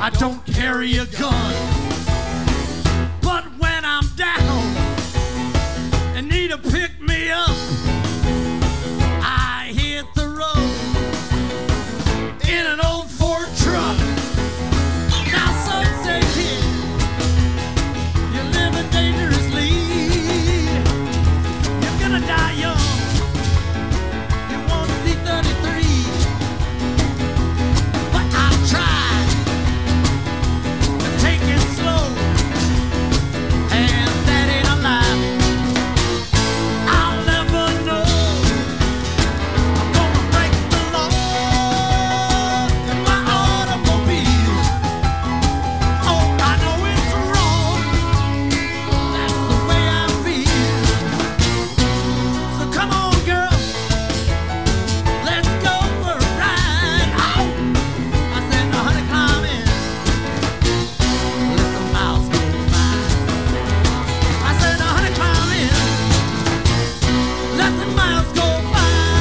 I don't carry a gun. But when I'm down and need to pick me up, I hit the road in an old Ford truck. Now some say, kid, you're living dangerously. You're gonna die young. You won't see 33. But I'll try to take it slow. And that ain't a lie. I'll never know. I'm gonna break the law in my automobile. Oh, I know it's wrong. That's the way I feel. So come on, girl. Let's go for a ride. Oh, I said, no, honey, climb in. Let the miles go by. I said, no, honey, climb in. Let the miles go by.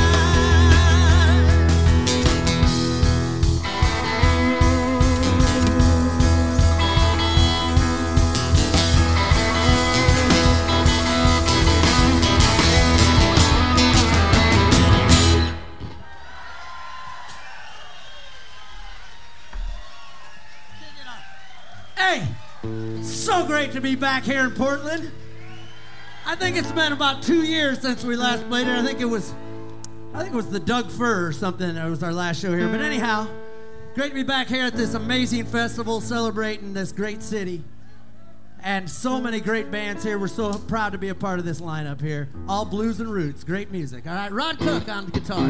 Hey, so great to be back here in Portland. I think it's been about 2 years since we last played it. I think it was the Doug Fir or something. It was our last show here. But anyhow, great to be back here at this amazing festival celebrating this great city. And so many great bands here. We're so proud to be a part of this lineup here. All blues and roots, great music. All right, Rod Cook on the guitar.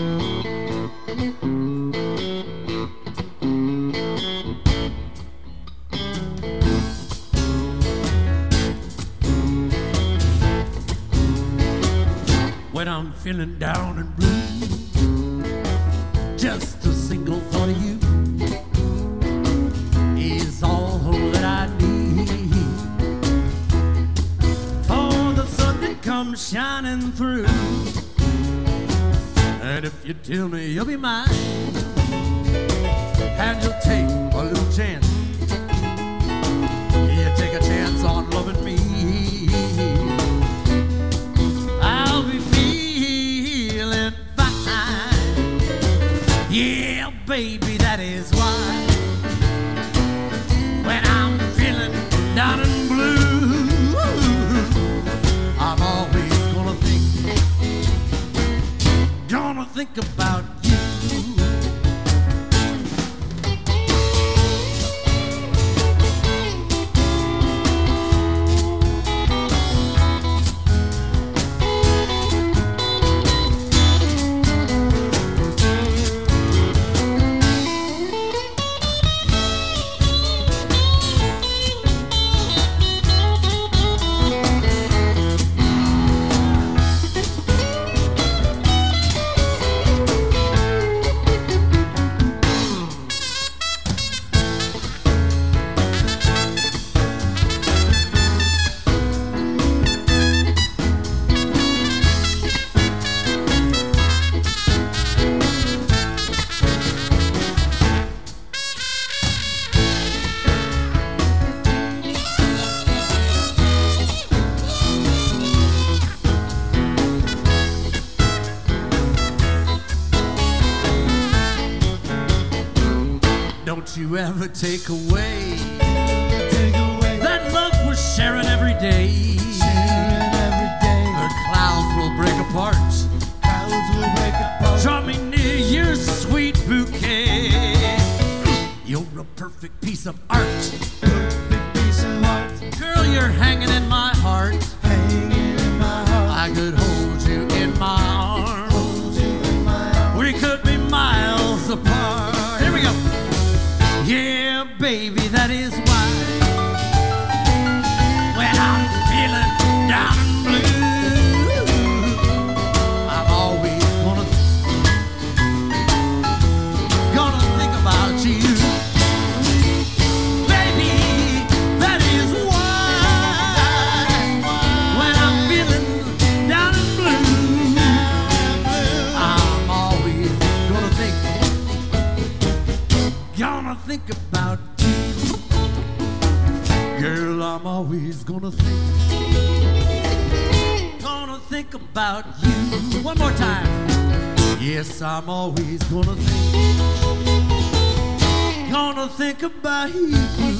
When I'm feeling down and blue, just a single thought of you is all that I need. For the sun that comes shining through, and if you tell me you'll be mine, and you'll take a little chance, you take a chance on loving me, I'll be feeling fine. Yeah, baby, that is why when I'm feeling down and blue, I'm always gonna think about you. Don't you ever take away that love we're sharing every day. The clouds will break apart. Draw me near your sweet bouquet. You're a perfect piece of art. Girl, you're hanging in my heart. I could hold you in my arms. We could be miles apart. Here we go. Yeah, baby, that is why when I'm feeling down and blue, I'm always gonna think about you. Baby, that is why when I'm feeling down and blue, I'm always gonna think about you. Girl, I'm always gonna think about you. One more time. Yes, I'm always gonna think about you.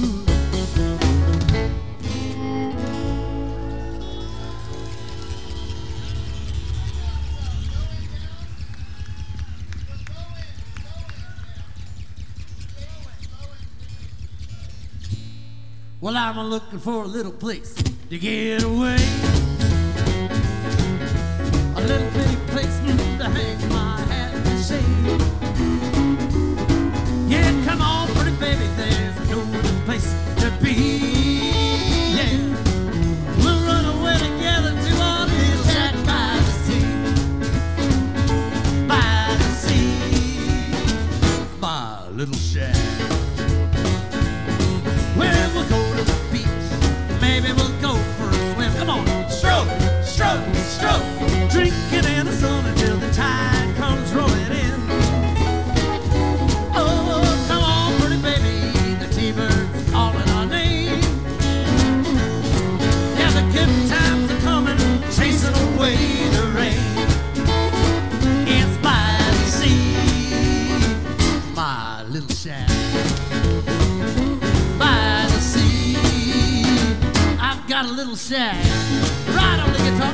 Well, I'm looking for a little place to get away. A little bitty place to hang my hat and shade. Yeah, come on, pretty baby, there's no other place to be. Yeah, we'll run away together to our little shack by the sea. By the sea, my little shack. Where we'll go to the beach, maybe we'll go for a swim. Come on, stroke, stroke, stroke. Drinking in the sun until the tide comes rolling in. Oh, come on, pretty baby, the T-birds calling our name. Yeah, the good times are coming, chasing away the rain. It's by the sea, my little shack. By the sea, I've got a little shack. Right on the guitar.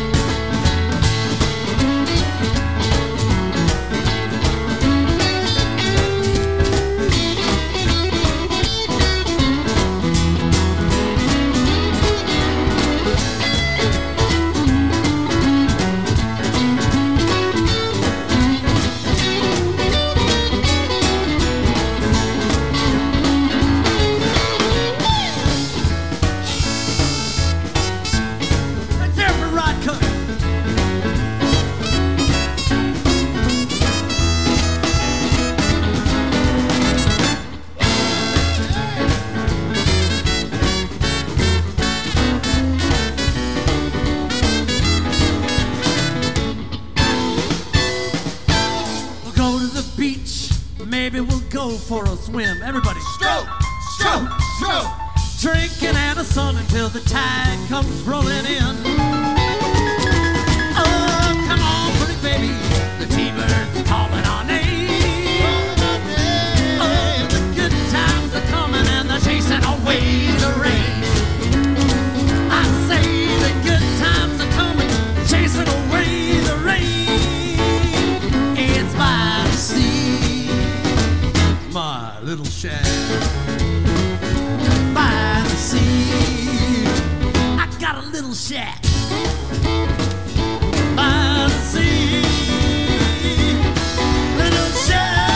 Maybe we'll go for a swim. Everybody, stroke, stroke, stroke. Drinking out the sun until the tide comes rolling in. Oh, come on, pretty baby, the T-birds calling our name. Oh, the good times are coming and they're chasing away the rain. I say the good times are coming, chasing away the rain. It's by the sea, my little shack. By the sea, I got a little shack. By the sea, little shack.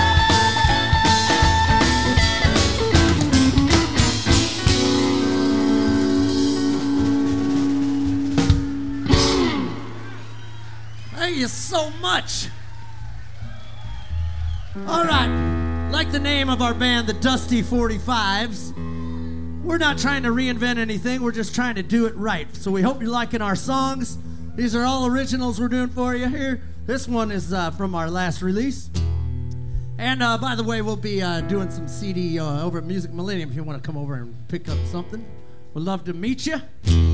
Thank you so much. All right. Like the name of our band, the Dusty 45s, we're not trying to reinvent anything. We're just trying to do it right. So we hope you're liking our songs. These are all originals we're doing for you here. This one is from our last release. And by the way, we'll be doing some CD over at Music Millennium if you want to come over and pick up something. We'd love to meet you.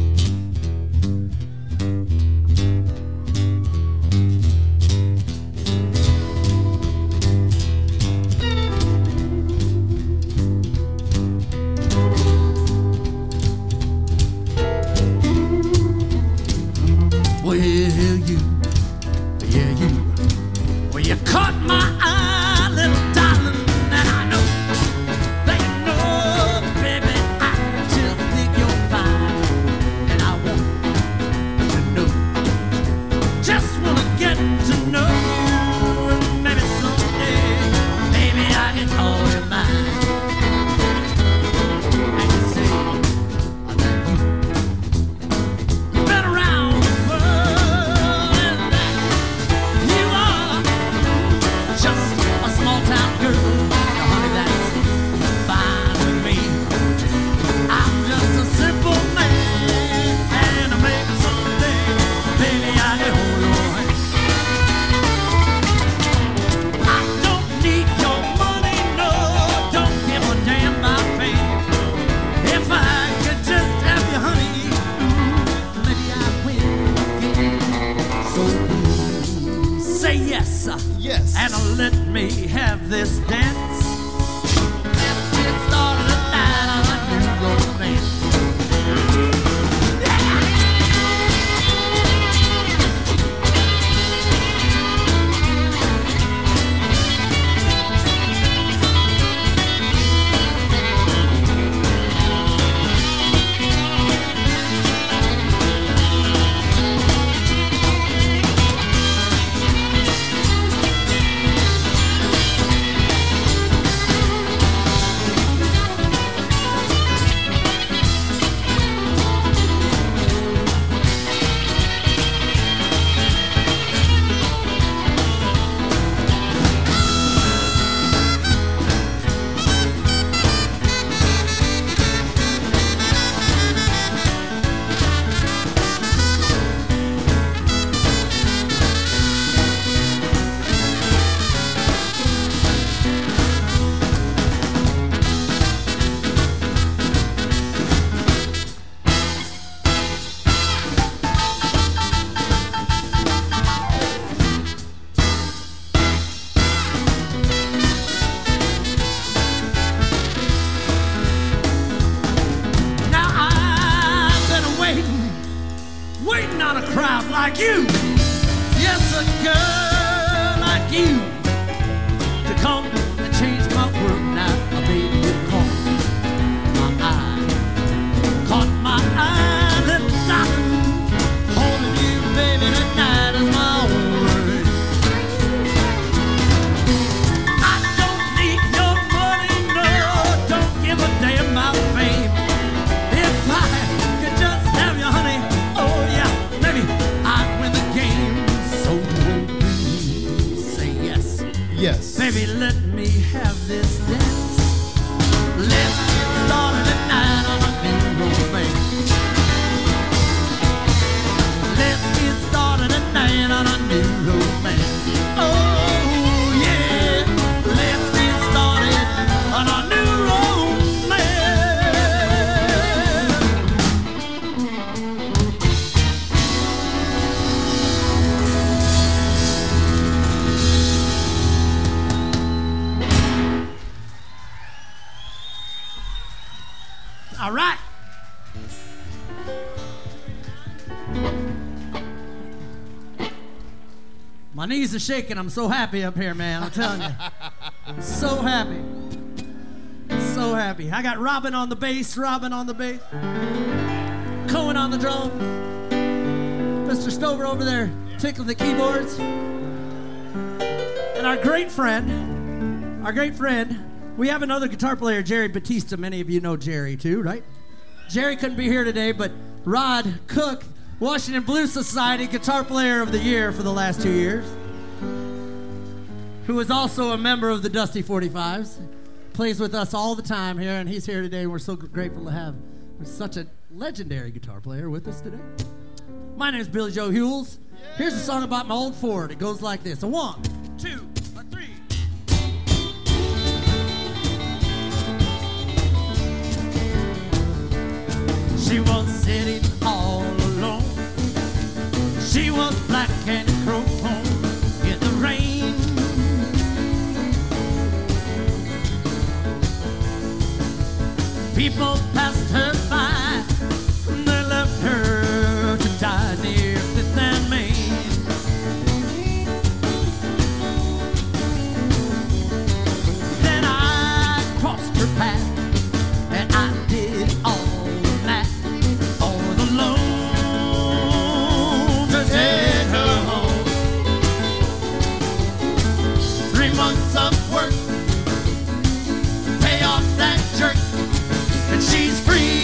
Well, you caught my eye, little darling, and I know that you know, baby, I just think you're fine. like you. Yes, a girl like you to come and change my world now. A baby you caught my eye, caught my eye, little darling. Holding you, baby, tonight is my only. I don't need your money, no, don't give a damn about fame. If I could just have you, honey, oh yeah, maybe I'd win the game. So please say yes. Yes. Baby, let me have this dance. Let's get started tonight on a new romance. Let's get started tonight on a new romance. Oh yeah, let's get started on a new all right. My knees are shaking. I'm so happy up here, man. I'm telling you. So happy. So happy. I got Robin on the bass, Cohen on the drums, Mr. Stover over there tickling the keyboards. And our great friend, we have another guitar player, Jerry Batista. Many of you know Jerry too, right? Jerry couldn't be here today, but Rod Cook, Washington Blues Society Guitar Player of the Year for the last 2 years, who is also a member of the Dusty 45s, plays with us all the time here, and he's here today, and we're so grateful to have such a legendary guitar player with us today. My name is Billy Joe Hewells. Here's a song about my old Ford. It goes like this. A 1, 2, a 3. She was sitting all alone. She was black and chrome in the rain. People passed her by. They left her to die near Fifth and Main. Then I crossed her path, and I did all of that for the loan to take her home. 3 months of work, pay off that jerk, and she's free.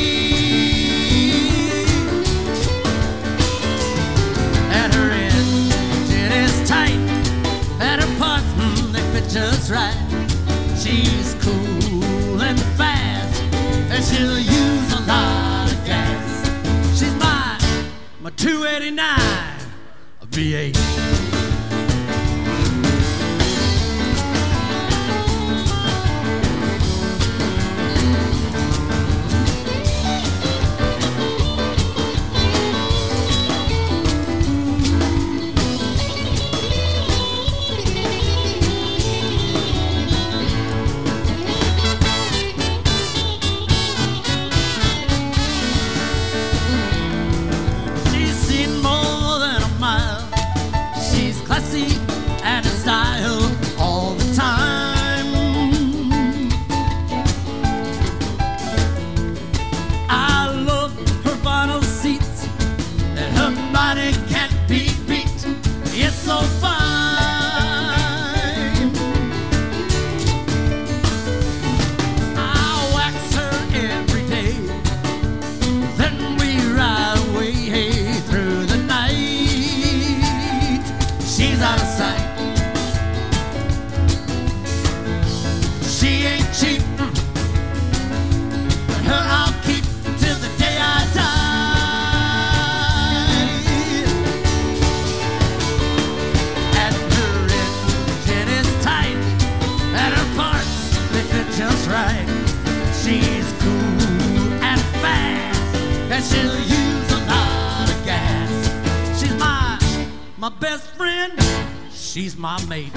And her engine is tight, and her parts, they fit just right. She's cool and fast, and she'll use a lot of gas. She's my 289 V8. She's seen more than a mile. She's classy and in style all the time. I love her vinyl seats, and her body can't be beat. It's so fine. I wax her every day, then we ride away through the night. She's out of sight. She ain't cheap, but her I'll keep till the day I die. And her engine is tight, and her parts, they fit just right. She's cool and fast, and she'll use a lot of gas. She's my best friend, she's my mate.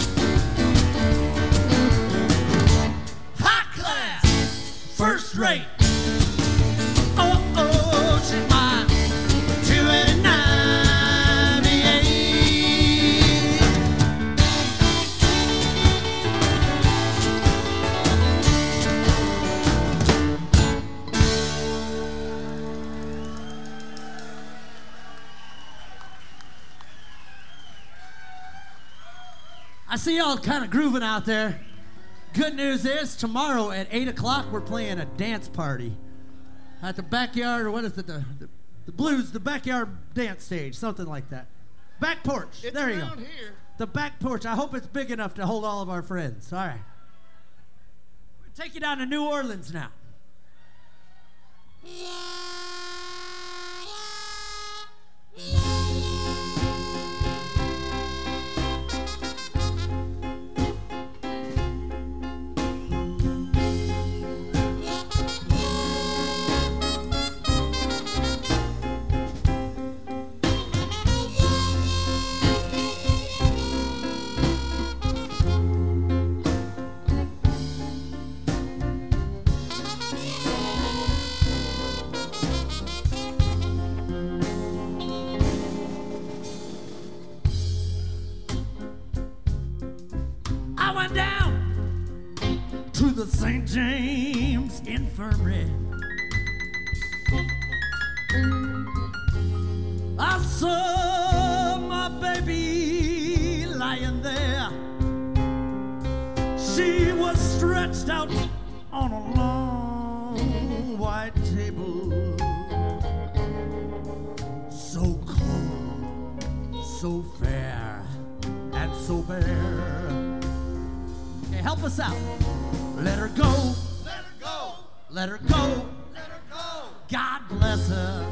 High class, first rate. Oh, she's my 289 I see y'all kind of grooving out there. Good news is tomorrow at 8 o'clock we're playing a dance party at the backyard, or what is it, the blues, the backyard dance stage, something like that. Back porch. It's there you go. around here. The back porch. I hope it's big enough to hold all of our friends. All right. We'll take you down to New Orleans now. I went down to the St. James Infirmary. I saw my baby lying there. She was stretched out on a long white table. So cold, so fair, and so bare. Okay, help us out. Let her go. Let her go. Let her go. Let her go. God bless her.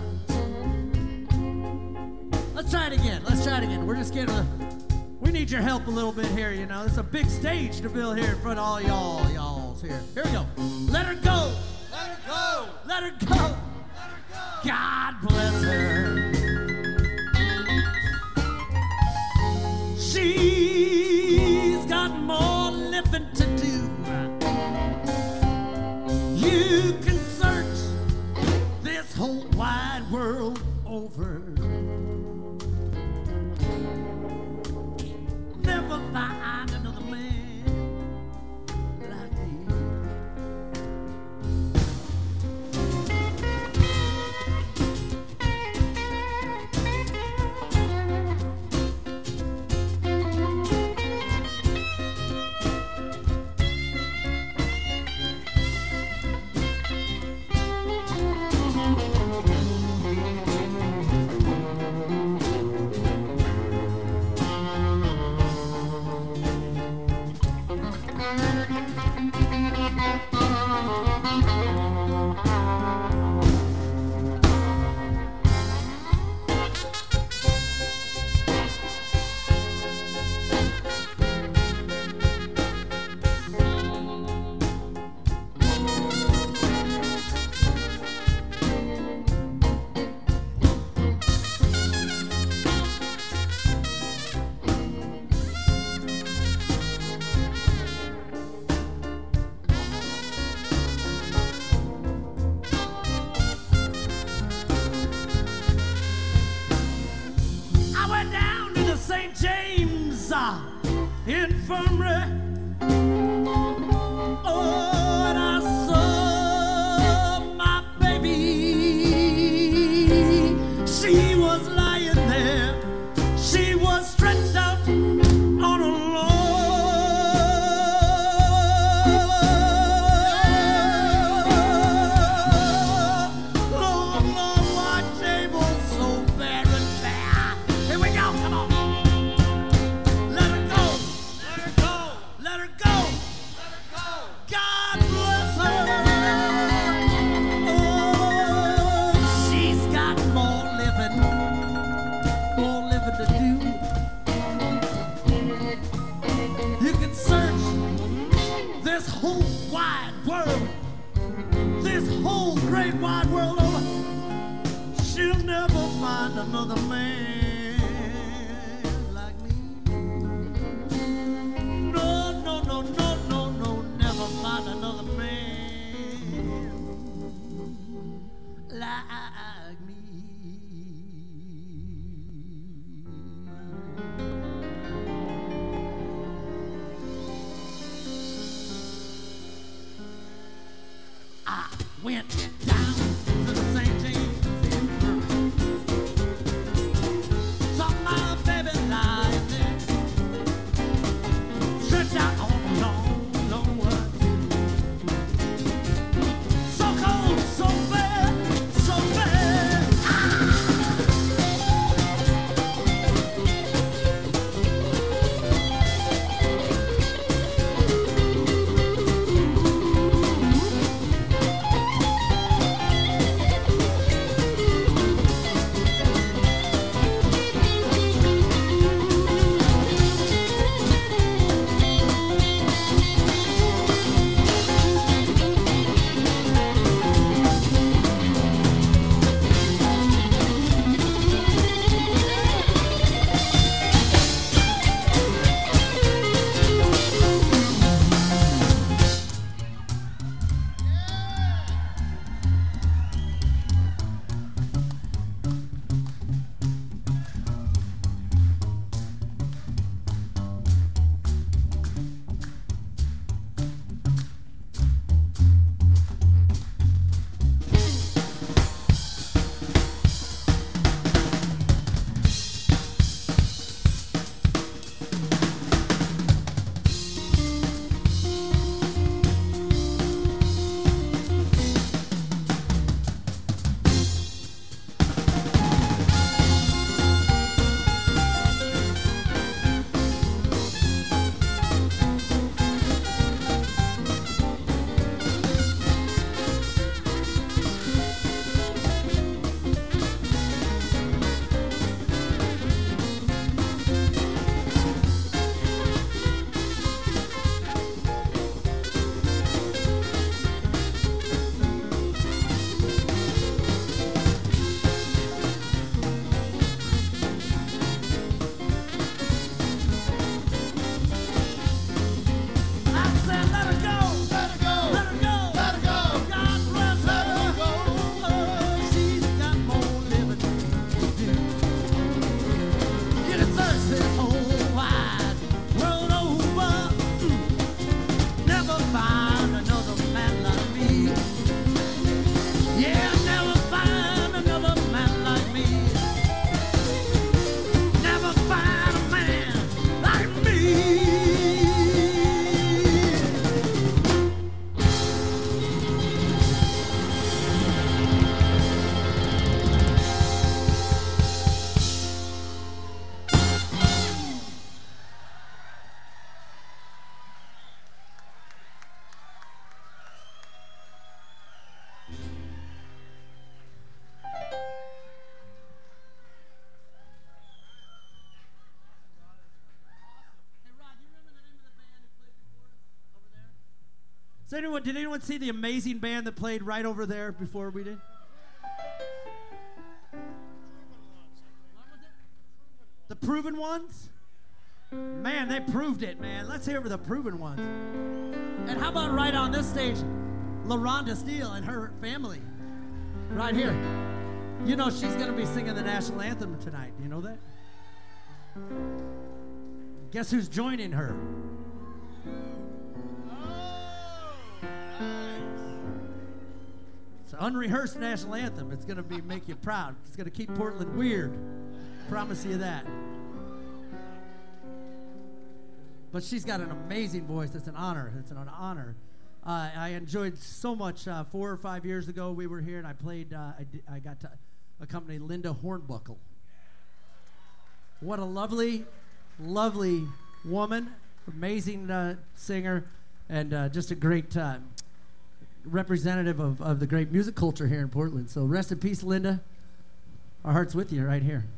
Let's try it again. Let's try it again. We're just getting we need your help a little bit here, you know. It's a big stage to build here in front of all y'all's here. Here we go. Let her go. Let her go. Let her go. Let her go. God bless her. She's got more living to do. You can search this whole wide world over. Never find another man like me. Infirmary. Oh, and I saw my baby. She was lying there. She was stretched out on a long white table, so bare and bare. Here we go, come on. Let her go. Let her go. Let her go. Let her go. God bless her. Oh, she's got more living to do. You can search this whole wide world, this whole great wide world over. She'll never find another man like me. No, no, no, no, no, no, never find another man like me. I went down to the St. James Infirmary. Saw my baby lying there. Did anyone see the amazing band that played right over there before we did? The Proven Ones? Man, they proved it, man. Let's hear for the Proven Ones. And how about right on this stage, LaRonda Steele and her family. Right here. You know she's going to be singing the national anthem tonight. Do you know that? Guess who's joining her? It's an unrehearsed national anthem. It's going to make you proud. It's going to keep Portland weird. Promise you that. But she's got an amazing voice. It's an honor. It's an honor. I enjoyed so much. 4 or 5 years ago, we were here, and I played. I got to accompany Linda Hornbuckle. What a lovely, lovely woman. Amazing singer, and just a great representative of the great music culture here in Portland. So rest in peace, Linda. Our heart's with you right here.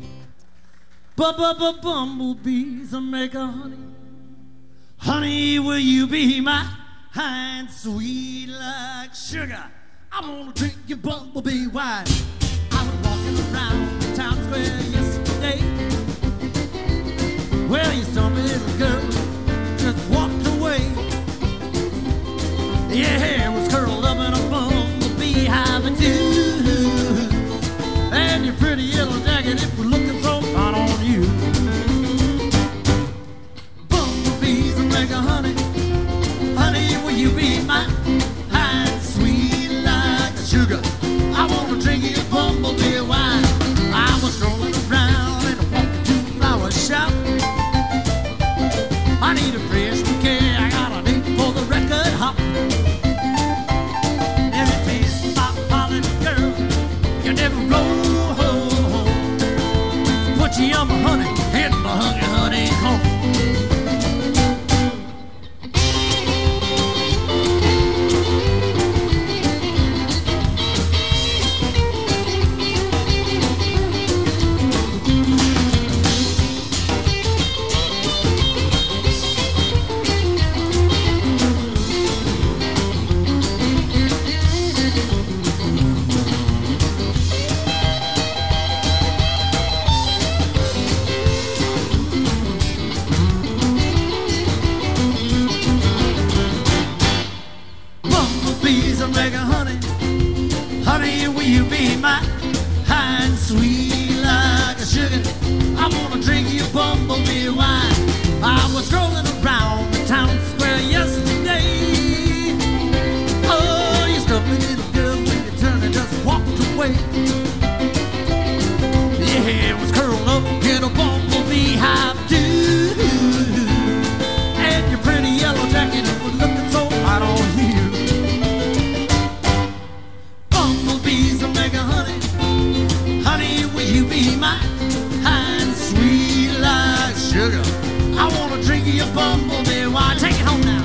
Bumblebees make a honey. Honey, will you be my hind, sweet like sugar? I wanna drink your bumblebee wine. I was walking around the town square yesterday. Well, you stumpy little girl just walked away. Your hair was curled up in a bumblebee hive and too. And your pretty yellow jacket, it was looking so fine on you. Bumblebees will make a honey. Honey, will you be my hind, sweet like sugar? I wanna drink your bumblebee wine. I was strolling around in a walking flower shop. I need a fresh bouquet. I got a date for the record hop. Every taste my pollen girl, you never roll home. Put you on my honey, and my honey home. Honey, will you be my hind, sweet like a sugar? I wanna drink your bumblebee wine. I was strolling around the town square yesterday. Oh, you stumpy little girl when you turned and just walked away. Your hair was curled up in a bumblebee hive too. And your pretty yellow jacket was looking so hot on you. Honey, will you be my hind, sweet like sugar? I wanna drink your bumblebee wine. Take it home now.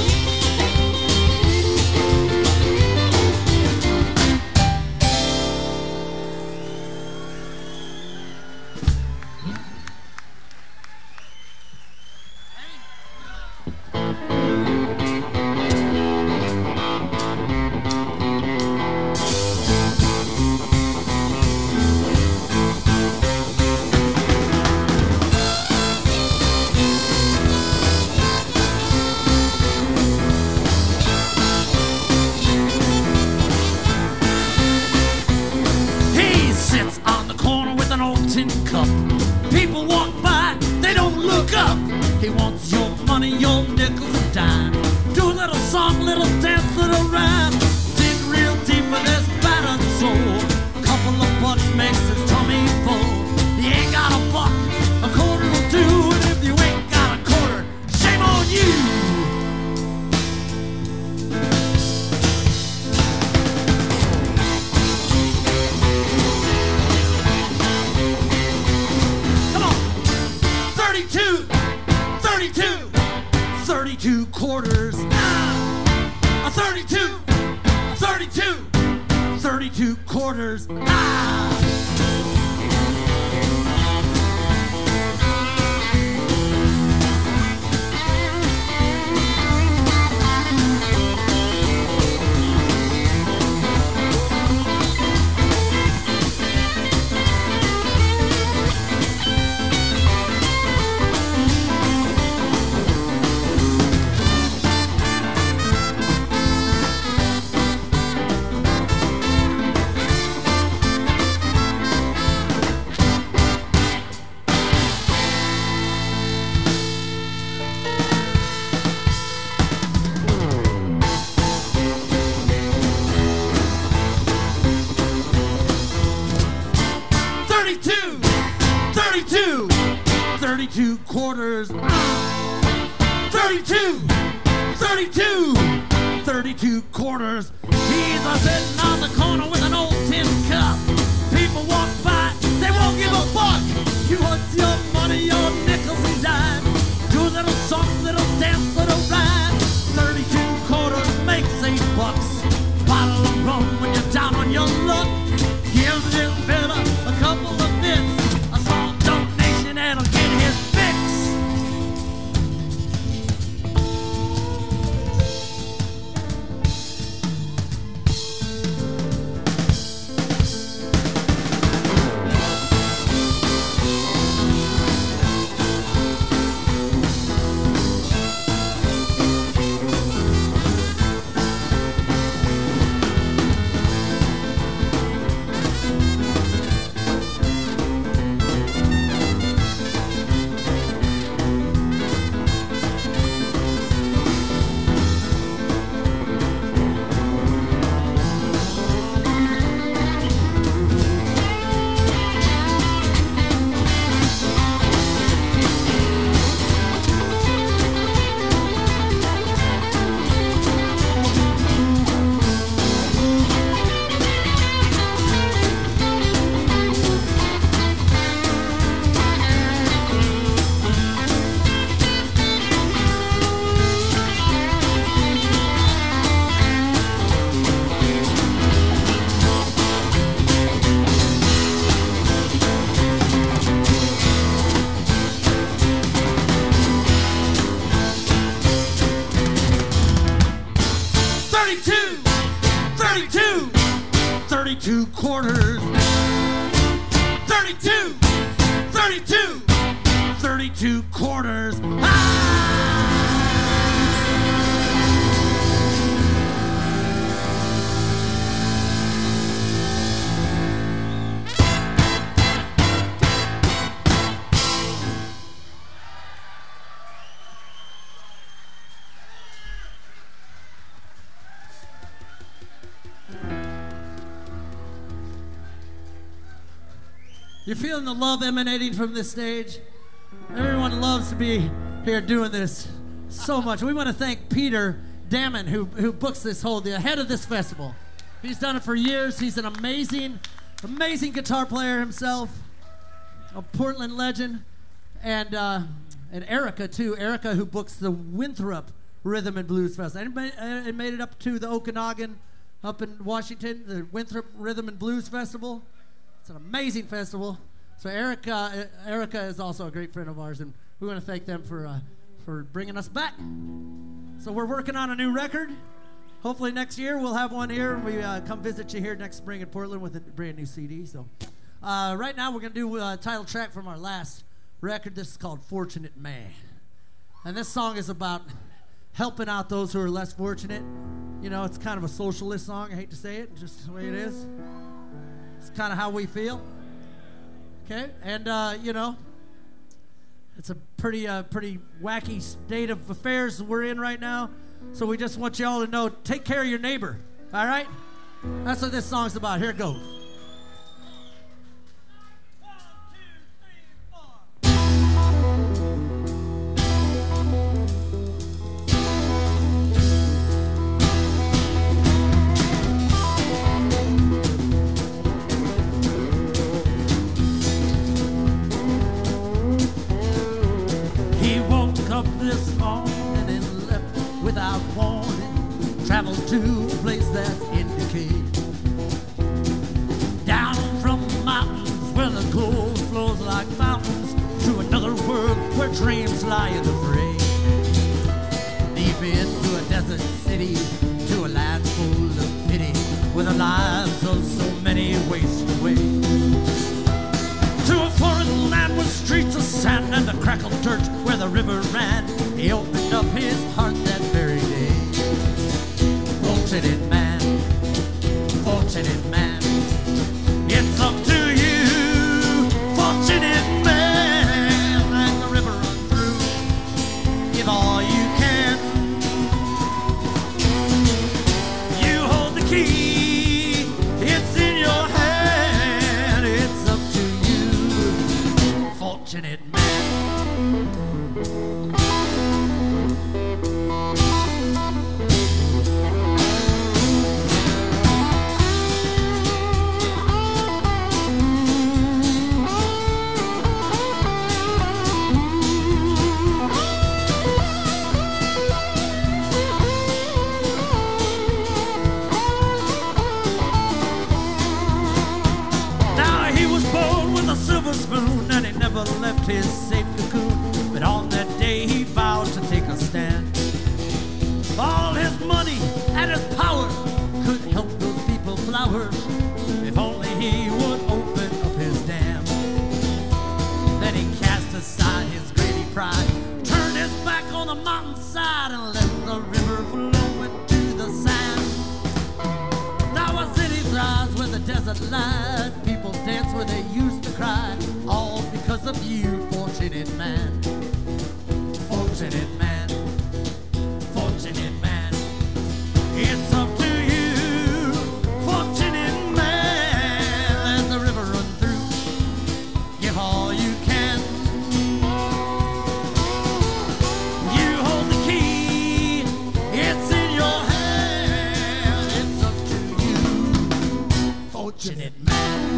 People walk by, they don't look up. He wants your money, your nickels and dimes. Do a little song, little dance, little rhyme. Dig real deep with his battered soul. Couple of bucks makes his tummy full. He ain't got a buck, a quarter will do. And if you ain't got a quarter, shame on you. Two quarters, 32, 32 quarters, 32 quarters. 32, 32, 32 quarters. He's a sitting on the corner with an old tin cup. People walk by, they won't give a fuck. You want your money, your nickels and dimes. Do a little song, little dance, little rhyme. 32 quarters makes $8. Bottle of rum when you're down on your luck. Give this fella a couple of bits. A small donation and he'll get his fix. Two quarters. 32, 32, 32 quarters. You're feeling the love emanating from this stage? Everyone loves to be here doing this so much. We want to thank Peter Damon, who books this the head of this festival. He's done it for years. He's an amazing guitar player himself, a Portland legend. And Erica, too. Erica, who books the Winthrop Rhythm and Blues Festival. It made it up to the Okanagan up in Washington, the Winthrop Rhythm and Blues Festival. It's an amazing festival. So Erica is also a great friend of ours, and we want to thank them for bringing us back. So we're working on a new record. Hopefully next year we'll have one here, and we come visit you here next spring in Portland with a brand new CD. So right now we're going to do a title track from our last record. This is called Fortunate Man. And this song is about helping out those who are less fortunate. You know, it's kind of a socialist song. I hate to say it, just the way it is. It's kind of how we feel. Okay, and you know, it's a pretty wacky state of affairs we're in right now. So we just want y'all to know, take care of your neighbor. All right, that's what this song's about. Here it goes. 1, 2, 3, 4. Up this morning and left without warning, traveled to a place that's in decay. Down from the mountains where the cold flows like mountains, to another world where dreams lie in the fray. Deep into a desert city, to a land full of pity, where the lives of so many waste away. To a foreign land with streets of sand and the crackled dirt where the river ran, he opened up his heart that very day. Fortunate man, it's up to you, fortunate man. Let the river run through, give all you can. You hold the key, it's in your hand. It's up to you, fortunate man. never left his safe cocoon. But on that day he vowed to take a stand. All his money and his power could help those people flourish if only he would open up his dam. Then he cast aside his greedy pride, turned his back on the mountainside, and let the river flow into the sand. Now a city thrives where the desert lied. People dance where they used to cry, all because of you, fortunate man. Fortunate man. Fortunate man. It's up to you, fortunate man. Let the river run through. Give all you can. You hold the key. It's in your hand. It's up to you, fortunate man.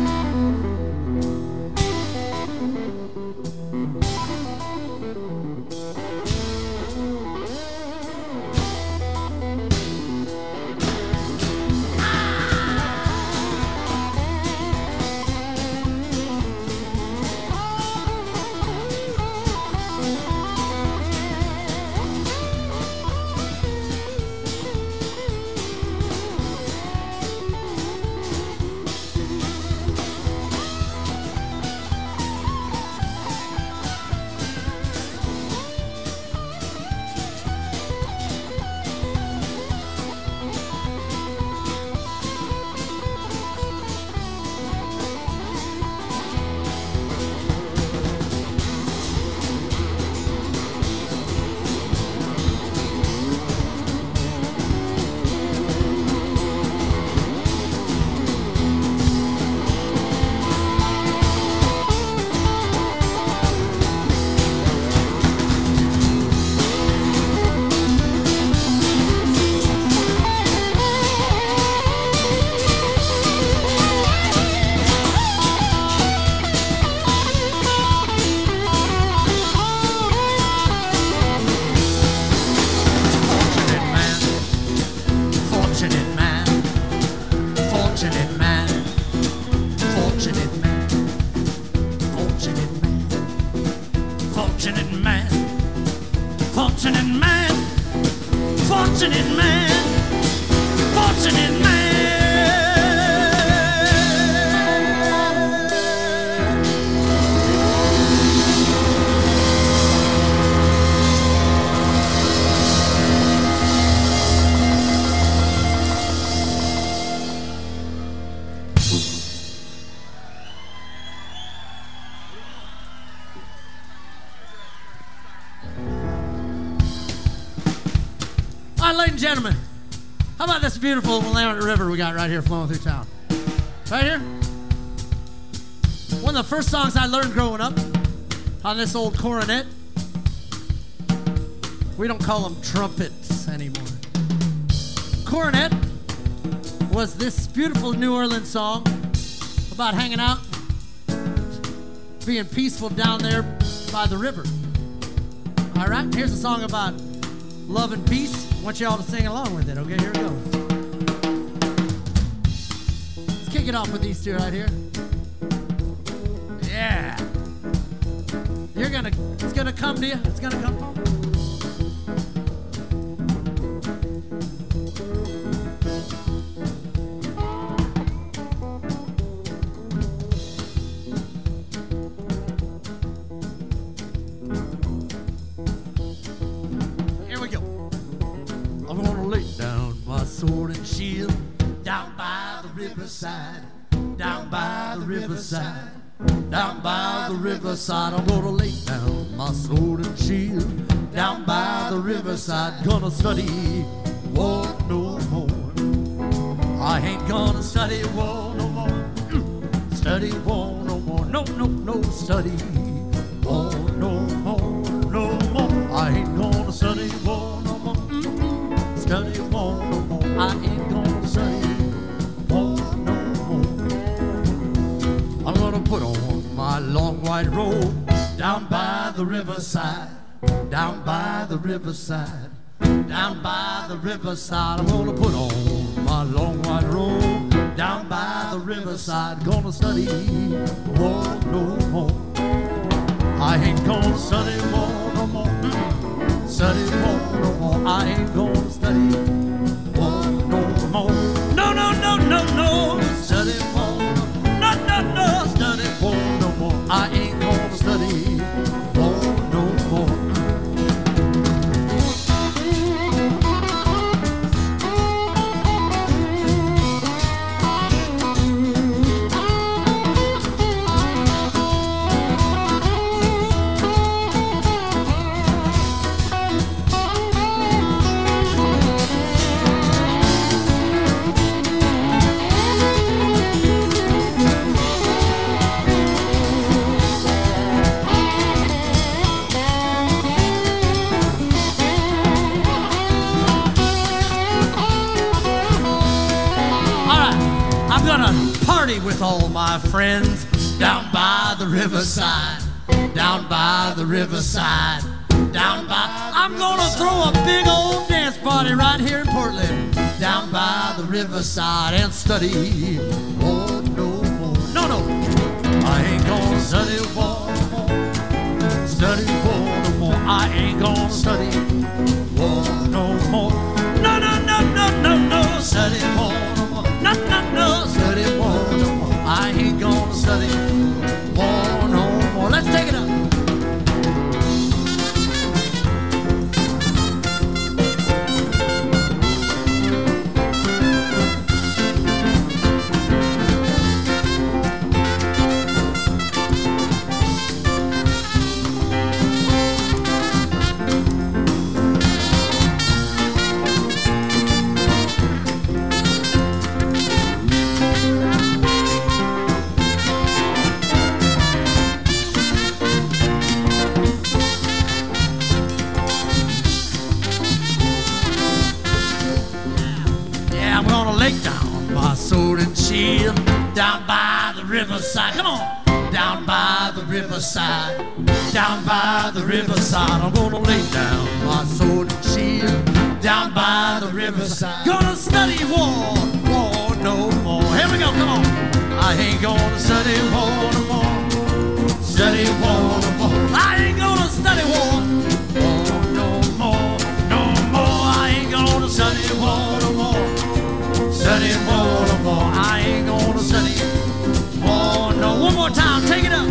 Fortunate man, fortunate man. All right, ladies and gentlemen, how about this beautiful Willamette River we got right here flowing through town? Right here. One of the first songs I learned growing up on this old cornet. We don't call them trumpets anymore. Cornet was this beautiful New Orleans song about hanging out, being peaceful down there by the river. All right, here's a song about love and peace. I want you all to sing along with it, okay? Here it goes. Let's kick it off with these two right here. Yeah. It's gonna come to you. It's gonna come. Here we go. I'm gonna lay down my sword and shield down by the riverside, down by the riverside, down by the riverside. I'm gonna lay down my sword and shield down by the riverside. Gonna study war no more. I ain't gonna study war no more. Study war no more. No, no, no, study war no more, no more. I ain't gonna study war no more. Study war no more. I ain't gonna study war no more. I'm gonna put on my long white robe down by the riverside, down by the riverside, down by the riverside. I'm gonna put on my long white robe down by the riverside. Gonna study war no more. I ain't gonna study war no more. Study war no more. I ain't gonna study war no more. No, no, no, no, no. Study war. No, no, no. Study war no more. I ain't gonna study war no more. Party with all my friends down by the riverside, down by the riverside, down by. I'm gonna throw a big old dance party right here in Portland, down by the riverside and study. Oh no more, no no, I ain't gonna study war no more, study war no more. I ain't gonna study war no more. No no no no no no, study war no more. No no no, study war no more. I ain't gonna study war no more. Let's take it up. Down by the riverside, come on. Down by the riverside, down by the riverside. I'm gonna lay down my sword and shield. Down by the riverside, gonna study war, war no more. Here we go, come on. I ain't gonna study war no more, study war no more. I ain't gonna study war, war no more, no more. I ain't gonna study war no more, study war no more. I ain't gonna study war no. One more time, take it up.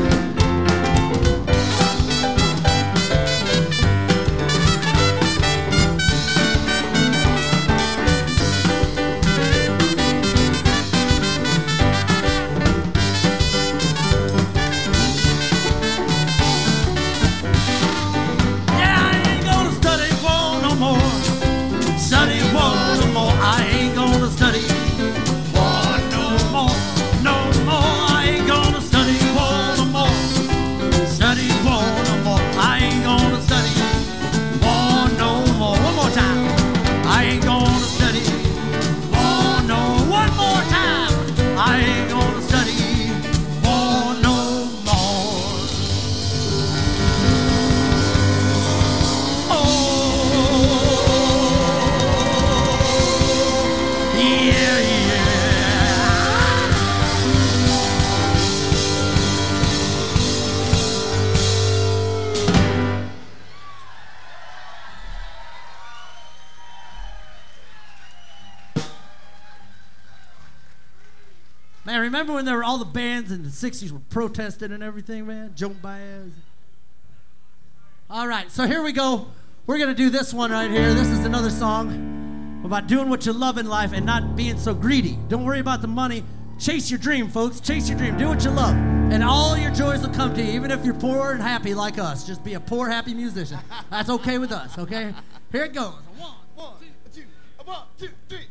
Man, remember when there were all the bands in the 60s were protesting and everything, man? Joan Baez. All right, so here we go. We're going to do this one right here. This is another song about doing what you love in life and not being so greedy. Don't worry about the money. Chase your dream, folks. Chase your dream. Do what you love. And all your joys will come to you, even if you're poor and happy like us. Just be a poor, happy musician. That's okay with us, okay? Here it goes. One, two, three.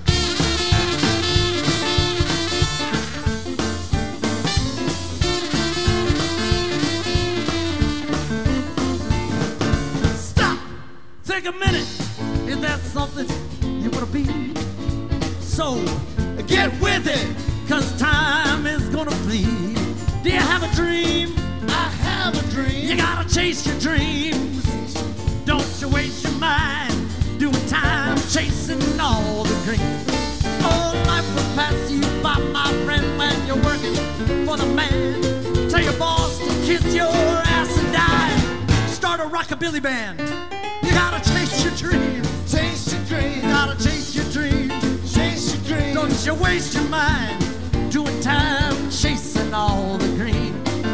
Take a minute. Is that something you want to be? So get with it, cause time is gonna flee. Do you have a dream? I have a dream. You gotta chase your dreams. Don't you waste your mind doing time chasing all the dreams. Oh, life will pass you by, my friend, when you're working for the man. Tell your boss to kiss your ass and die. rockabilly band. You gotta chase your dreams. Chase your You dream. gotta chase your dreams. Chase your dream. Don't you waste your mind doing time chasing all the green.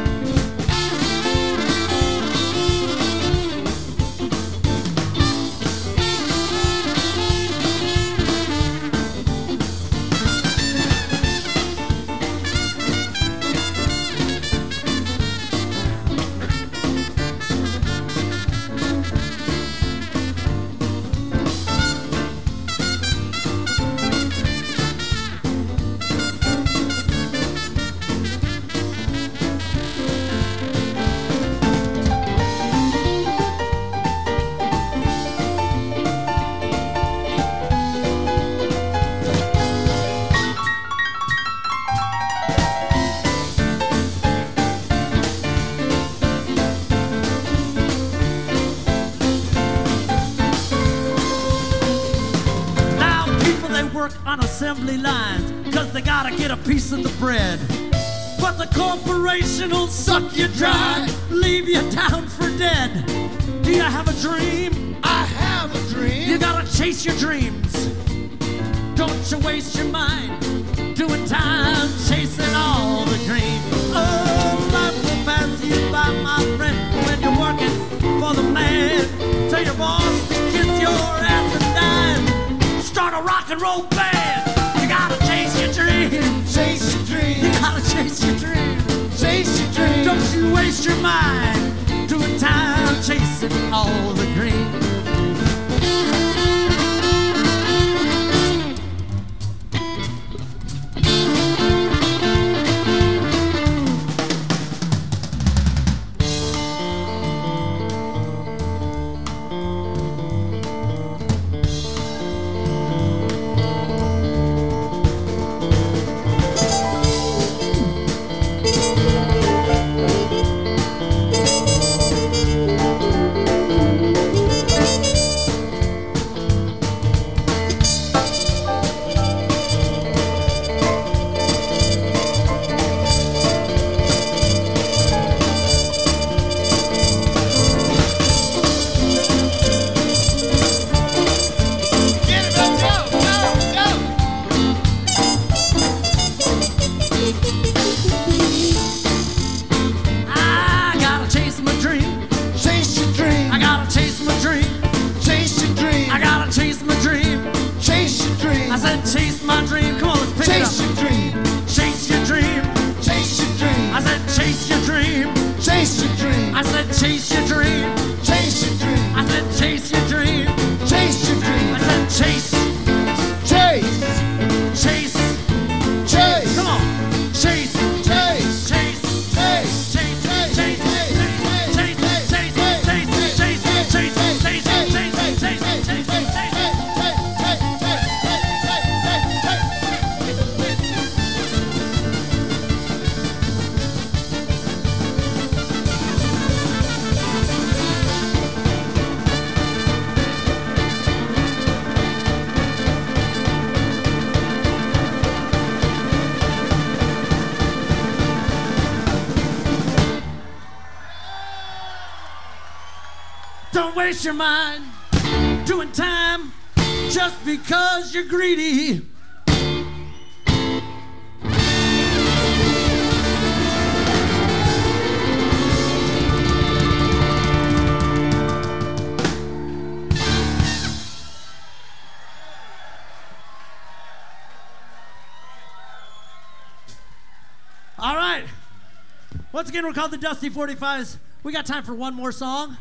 On assembly lines, cause they gotta get a piece of the bread. But the corporation will suck you dry, leave you down for dead. Do you have a dream? I have a dream. You gotta chase your dreams. Don't you waste your mind doing time chasing all the green. Oh, life will pass you by, my friend, when you're working for the man. Tell your boss to kiss your ass and dime. Start a rock and roll band. You gotta chase your dream. Chase your dream. You gotta chase your dream. Chase your dream. Don't you waste your mind doing time chasing all the green. Get it up, go, go, go. I gotta chase my dream. Chase your dream. I gotta chase my dream. Chase your dream. I gotta chase my dream. Chase your dream. I said chase my dream. Come on, let's pick Chase it your up. dream. Chase your dream. Chase your dream. I said chase your dream. Chase your dream. I said chase your dream. Chase your dream. I said chase your dream. Chase your dream. I said chase, Chase. chase. Chase. Come on, chase, Chase. chase, Chase. chase, chase, chase, chase, chase, chase, chase, chase, chase, chase, chase. Don't waste your mind doing time just because you're greedy. All right. Once again, we're called the Dusty 45s. We got time for one more song.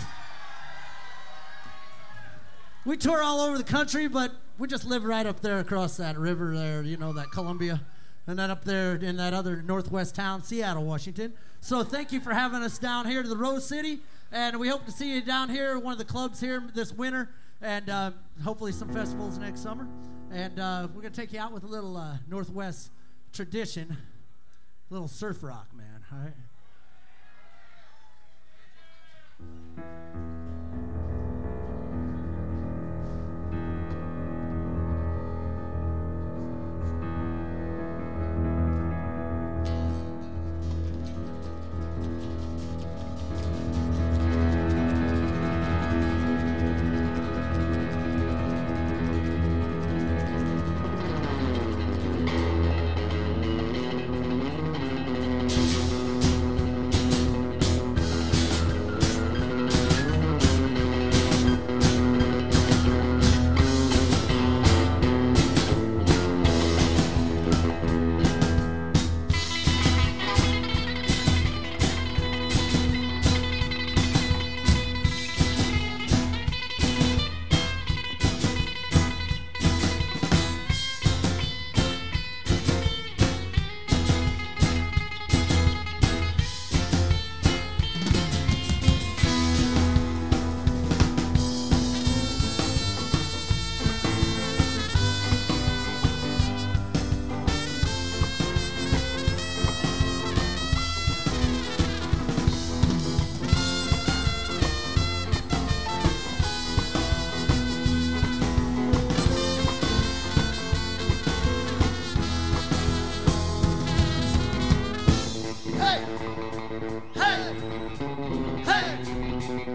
We tour all over the country, but we just live right up there across that river there, you know, that Columbia, and then up there in that other northwest town, Seattle, Washington. So thank you for having us down here to the Rose City, and we hope to see you down here at one of the clubs here this winter, and hopefully some festivals next summer. And we're going to take you out with a little Northwest tradition, a little surf rock, man, all right?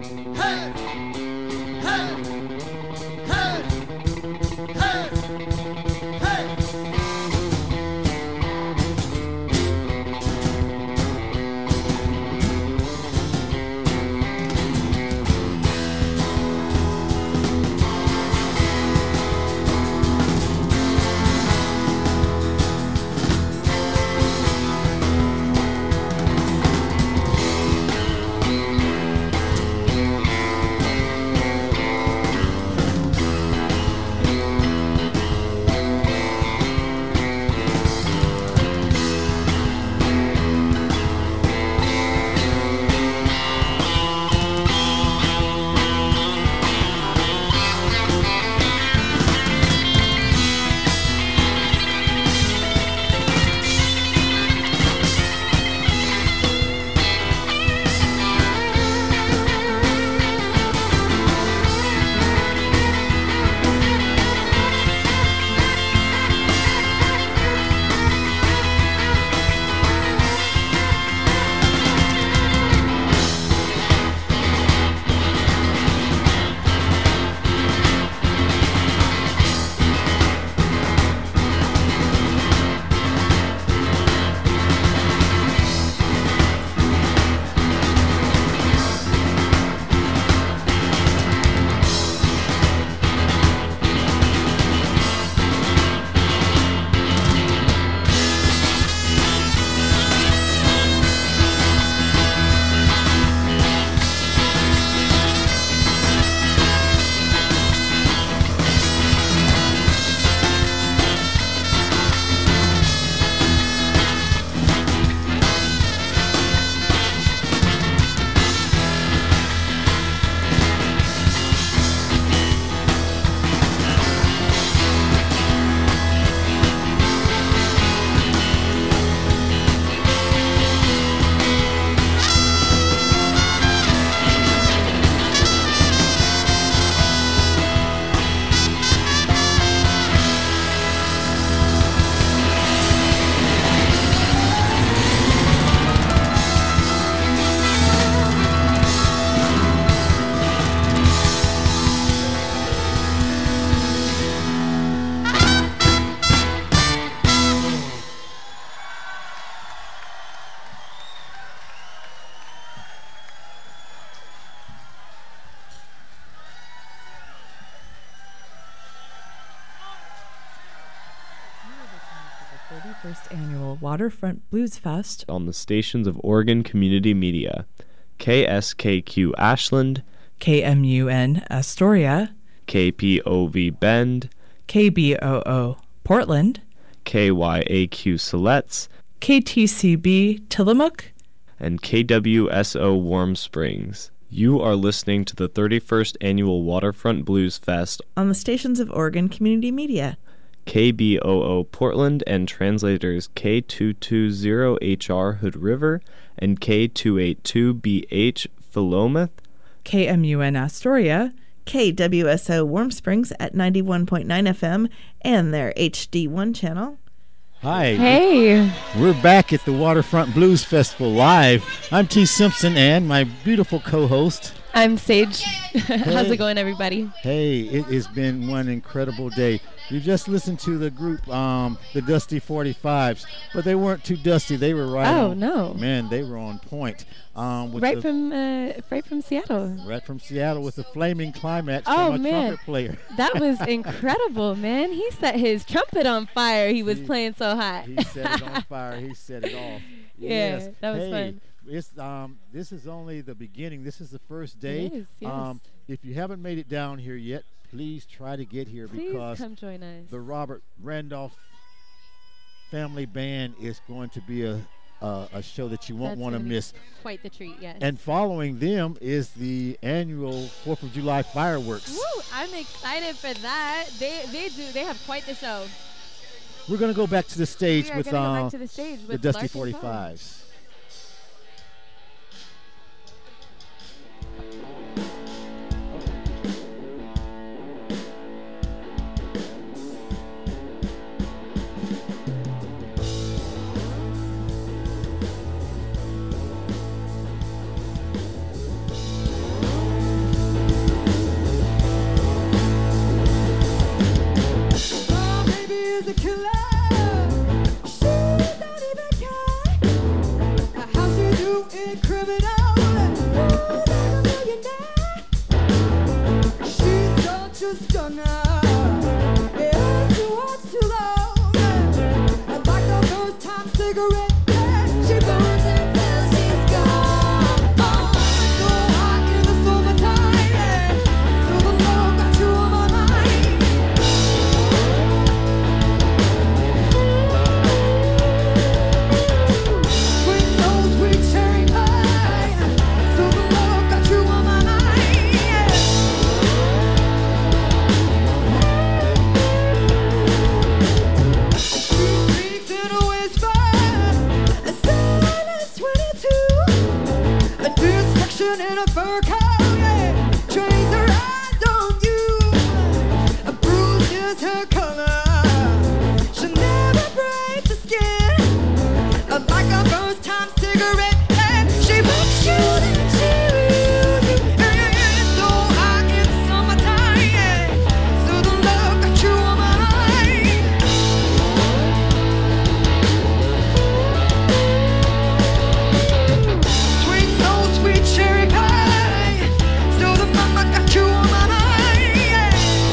Hey! Hey! Hey! Hey! Hey! The 31st Annual Waterfront Blues Fest on the stations of Oregon Community Media, KSKQ Ashland, KMUN Astoria, KPOV Bend, KBOO Portland, KYAQ Siletz, KTCB Tillamook, and KWSO Warm Springs. You are listening to the 31st Annual Waterfront Blues Fest on the stations of Oregon Community Media, KBOO Portland and translators K220HR Hood River and K282BH Philomath, KMUN Astoria, KWSO Warm Springs at 91.9 FM and their HD1 channel. Hi. Hey. We're back at the Waterfront Blues Festival live. I'm T. Simpson and my beautiful co-host. I'm Sage. How's it going, everybody? Hey, it has been one incredible day. You just listened to the group, the Dusty 45s, but they weren't too dusty. They were right on. No. Man, they were on point. Right from Seattle. Right from Seattle with the flaming climax Oh, from a man. trumpet player. That was incredible, man. He set his trumpet on fire. He was playing so hot. He set it on fire. He set it off. Yeah, Yes. that was Hey, fun. It's this is only the beginning. This is the first day. It is, yes. If you haven't made it down here yet, please try to get here Please because come join us. the Robert Randolph Family Band is going to be a show that you won't That's want to gonna be miss. Quite the treat, yes. And following them is the annual 4th of July fireworks. Woo! I'm excited for that. They have quite the show. We're going to go back to the stage We are with gonna go back to the stage the with Dusty Larkin Poe. 45s. cigarette. She burns until she's gone. So hot in the summertime, yeah. So the love got you on my mind. Sweet nose, sweet cherry pie. So the love got you on my mind, yeah. Freaks in a whisper, a silence 22, a distraction in a fur coat, yeah. Trains her eyes on you, a bruise is her color. She'll never break the skin, like a first time cigarette. Yeah. She makes you, then she reveals you. Yeah. So hot in the summertime, yeah. So the love got you on my mind. Sweet nose, sweet cherry pie. So the mama got you on my mind, yeah.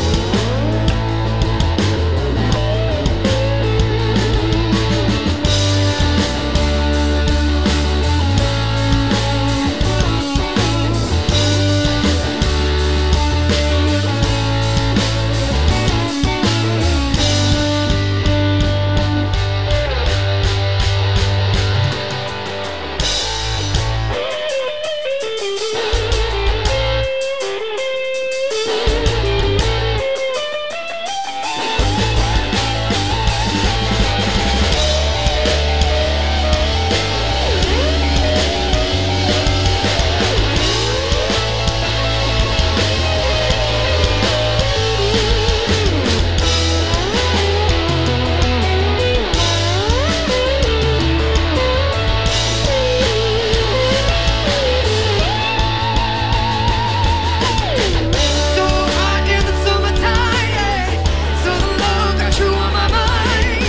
So hot in the summertime, yeah. So the love got you on my mind.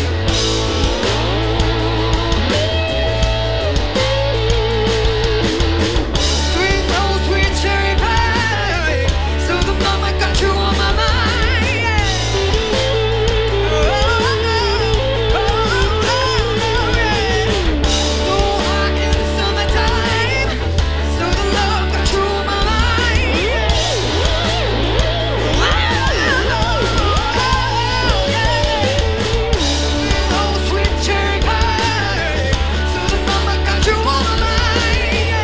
Sweet nose, sweet cherry pie. So the mama got you on my mind, yeah. Yeah. So hot in the summertime. So the love got you on my mind, yeah. Oh, sweet cherry pie. So the mama got you on my mind, yeah.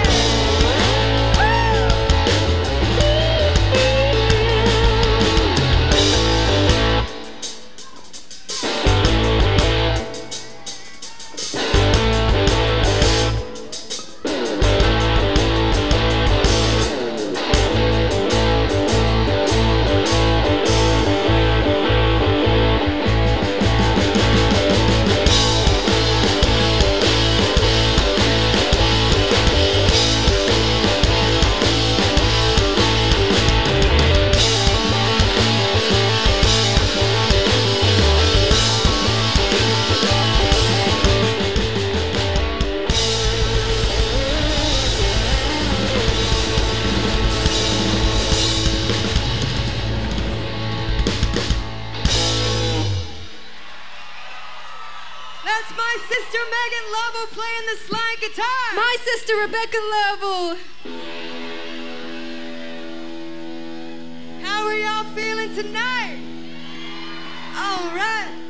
That's my sister Megan Lovell playing the slide guitar. My sister Rebecca Lovell. How are y'all feeling tonight? All right.